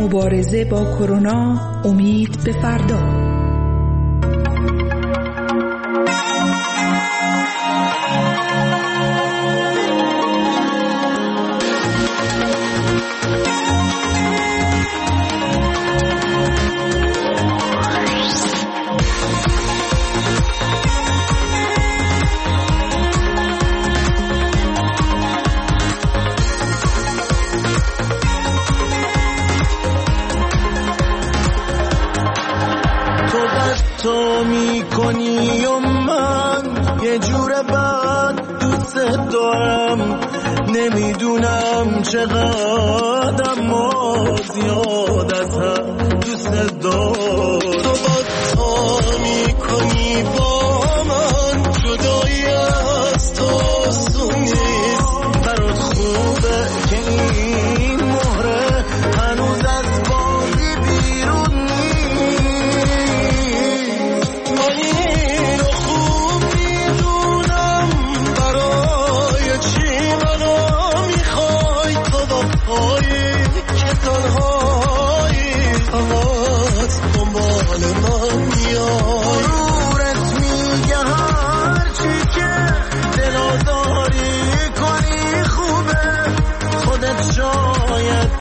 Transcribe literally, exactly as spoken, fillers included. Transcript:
مبارزه با کرونا، امید به فردا. تو میکنی و من یه جور بد دوست دارم، نمیدونم چقدر اما زیاد از هم دوست دارم. تو با تا میکنی با من، جدایی از تو آسون نیست. برات خوبه که این مهره هنوز از بازی بیرون نیست. من اینو خوب میدونم برای چی منو میخوای. تو وفایی که تنهایی فقط دنبال من